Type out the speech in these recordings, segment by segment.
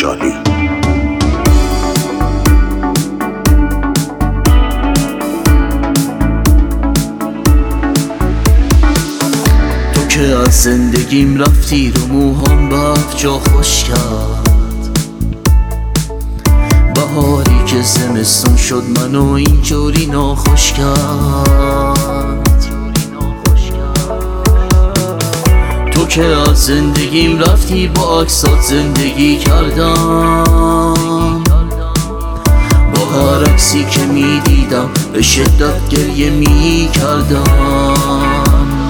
خوشحالی. تو که از زندگیم رفتی رو موهام بد جا خوش کرد، بهاری که زمستون شد منو اینجوری ناخوش کرد. تو که از زندگیم رفتی با عکسات زندگی کردم، با هر عکسی که میدیدم به شدت گریه میکردم.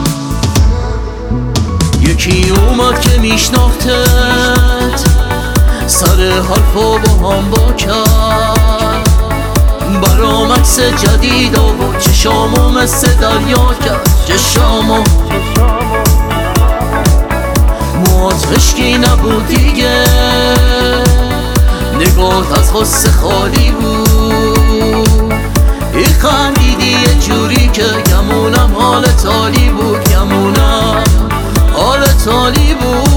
یکی اومد که میشناختت، سر حرفا با هم با کرد، برام عکس جدید آورد، چشامو مثل دریا کرد چشامو. موات خشکی نبود دیگه، نگات از غصه خالی بود، ای خندیدی یه جوری که گمونم حالت عالی بود، گمونم حالت عالی بود.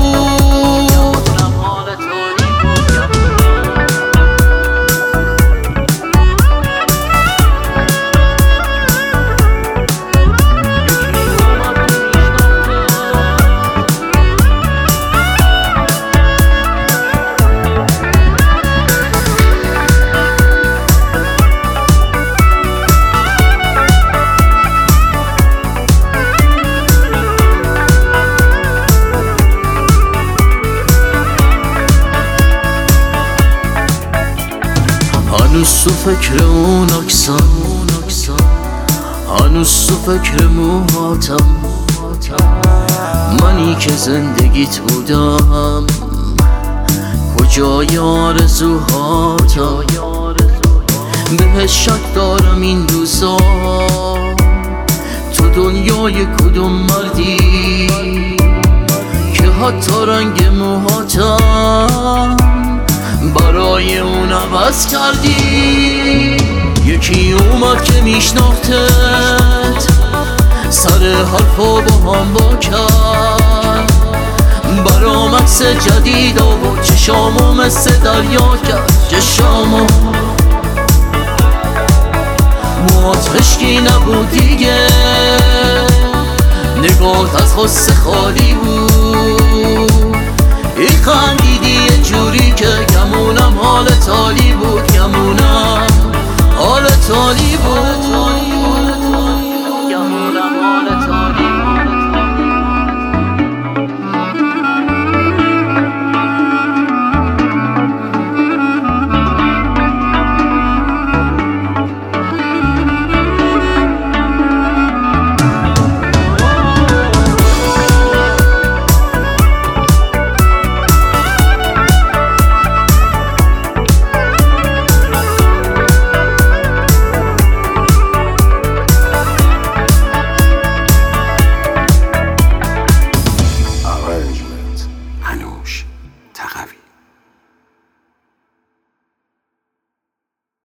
هنوز تو فکر اون عکسم، هنوز تو فکر موهاتم، منی که زندگیت بودم، کجای آرزوهاتم؟ بهش شک دارم این روزا، تو دنیای کدوم مردی که حتی رنگ موهاتم برای اون عوض کردی. یکی اومد که میشناختت، سر حرفا با هم با کرد، برام عکس جدید آورد، چشامو مثل دریا کرد چشامو. موات خشکی نبود دیگه، نگات از غصه خالی بود، ای خندیدی یه جوری که گمونم حالت عالی بود، گمونم حالت عالی بود.